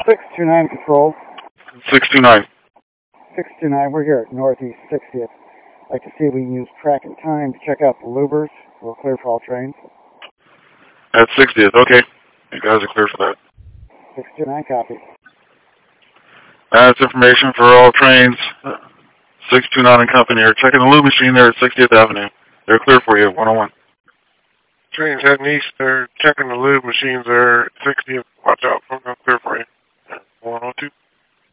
629 Control. 629. 629, we're here at Northeast 60th. I'd like to see if we can use track and time to check out the louvers. We're clear for all trains. At 60th, okay. You guys are clear for that. 629, copy. That's information for all trains. 629 and company are checking the lube machine there at 60th Avenue. They're clear for you, 101. Trains heading east, they're checking the lube machines there at 60th. Watch out, I'm clear for you. 102.